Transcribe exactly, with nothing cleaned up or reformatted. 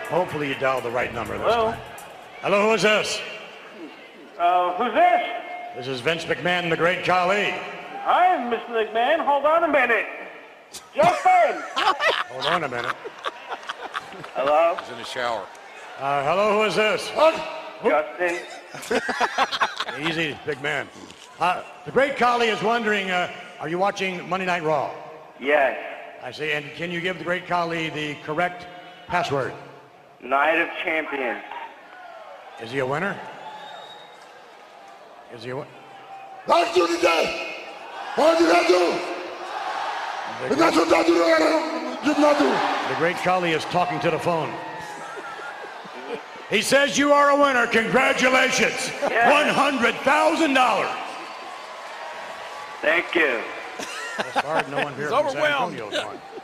Hopefully you dialed the right number this Hello? time. Hello, who is this? Uh, who's this? This is Vince McMahon, the Great Khali. Hi, Mister McMahon. Hold on a minute. Justin! Hold on a minute. Hello? He's in the shower. Uh, hello, who is this? Justin? Easy, big man. Uh, the Great Khali is wondering, uh, are you watching Monday Night Raw? Yes. I see. And can you give the Great Khali the correct password? Night of Champions. Is he a winner? Is he a winner? Let's do the day. What did I do? And that's what I do. Did not do. The Great Khali is talking to the phone. He says you are a winner. Congratulations. Yeah. one hundred thousand dollars. Thank you. Sorry, no one here He's from San overwhelmed. Antonio's won.